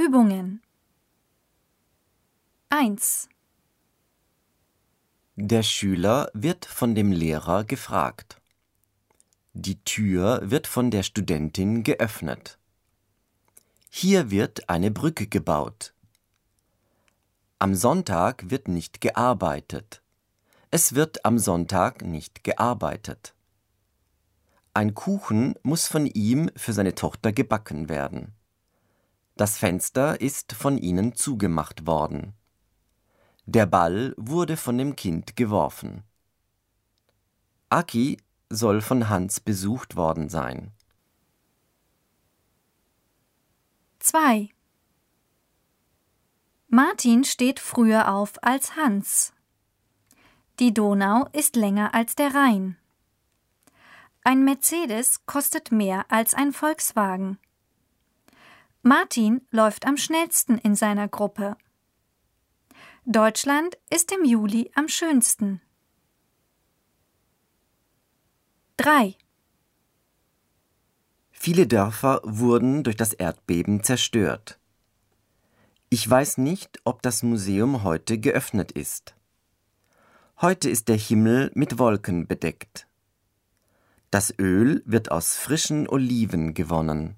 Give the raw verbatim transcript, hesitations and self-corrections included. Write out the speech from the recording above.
Übungen. eins. Der Schüler wird von dem Lehrer gefragt. Die Tür wird von der Studentin geöffnet. Hier wird eine Brücke gebaut. Am Sonntag wird nicht gearbeitet. Es wird am Sonntag nicht gearbeitet. Ein Kuchen muss von ihm für seine Tochter gebacken werden. Das Fenster ist von ihnen zugemacht worden. Der Ball wurde von dem Kind geworfen. Aki soll von Hans besucht worden sein. zwei. Martin steht früher auf als Hans. Die Donau ist länger als der Rhein. Ein Mercedes kostet mehr als ein Volkswagen. Martin läuft am schnellsten in seiner Gruppe. Deutschland ist im Juli am schönsten. drei. Viele Dörfer wurden durch das Erdbeben zerstört. Ich weiß nicht, ob das Museum heute geöffnet ist. Heute ist der Himmel mit Wolken bedeckt. Das Öl wird aus frischen Oliven gewonnen.